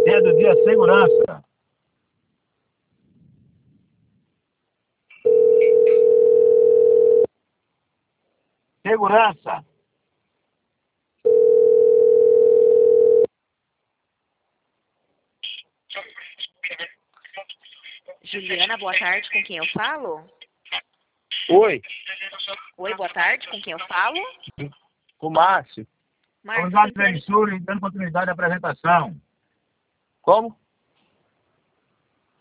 Matéria do dia, segurança. Segurança. Juliana, boa tarde, com quem eu falo? Oi, Oi, boa tarde, com quem eu falo? com o Márcio. Márcio, Vamos dar a emissora e dando continuidade à apresentação. Como?